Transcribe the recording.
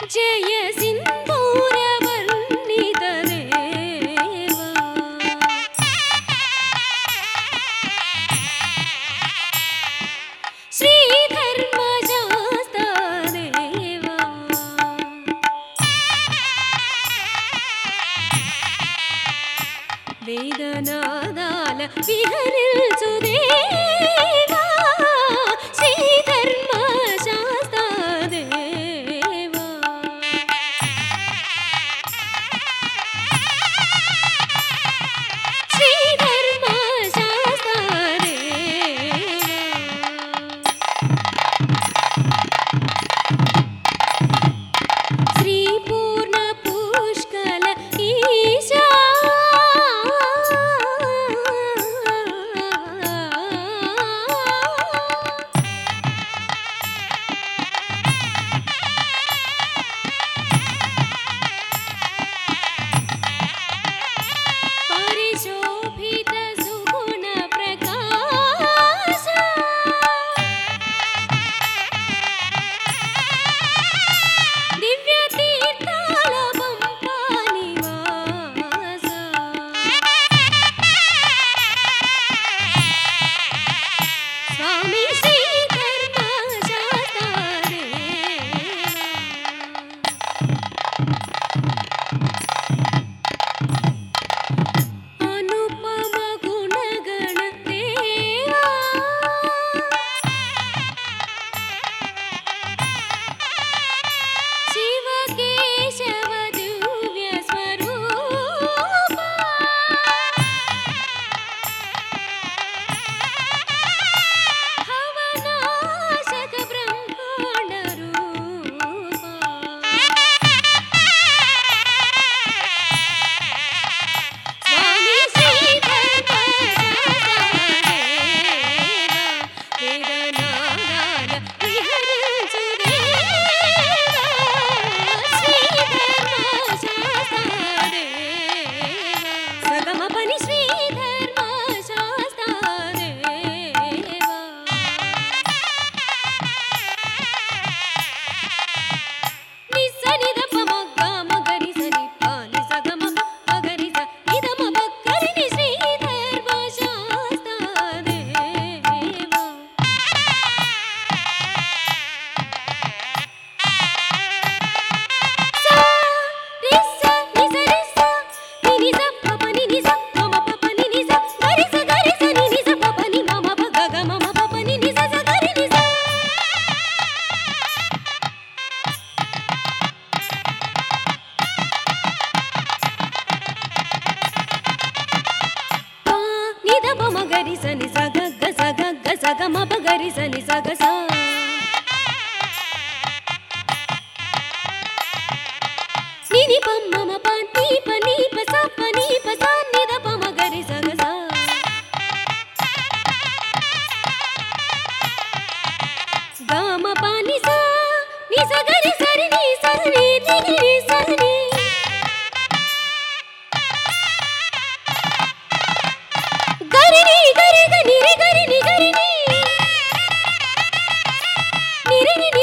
జయ సింధూర వర్ణిత దేవా శ్రీధర్మ శాస్త్ర దేవా వేదనాదాల విహరించు దేవా శ్రీధర్మ శాస్త్ర దేవా శ్రీధర్మ శాస్త్ర దేవా శ్రీ పూర్ణ పుష్కల ఈశా పరిశోభిత సుగుణ ప్రకాశ దివ్య తీర్థాల పంపా నివాస స్వామి శ్రీధర్మ శాస్త్ర దేవా అనుపమ గుణగణ దేవా శివ కేశవ దివ్య స్వరూప భవనాశక బ్రహ్మాండ రూప స్వామి శ్రీధర్మ శాస్త్ర దేవా వేదనాదాల విహరించు దేవా శ్రీధర్మ శాస్త్ర దేవా సగమ పని శ్రీధర్మ శాస్త్ర దేవా నిస్స నిద పమ గమ గరి సరి పాని సగమ మగరి స నిదమ బక్కరిని శ్రీధర్మ శాస్త్ర దేవా సా రిస్స నిస రిస్స నిని స పప నిని స మమ పప నిని స గరి స నిని స పప ని మమ ప గ గ మమ పప నిని స స గరి ని స పా నిద పమ గరి స ని స గ గ స గ గ స గ మ ప గరి స ని స గ స నిని ప మమ ప ని ప స ప ని ప స నిద పమ గరి స గ స గ మ ప ని స ని స గరి సరి ని స ని ని ని స ని గరి ని గరి గ ని రి గరి ని గరి ని ని రి ని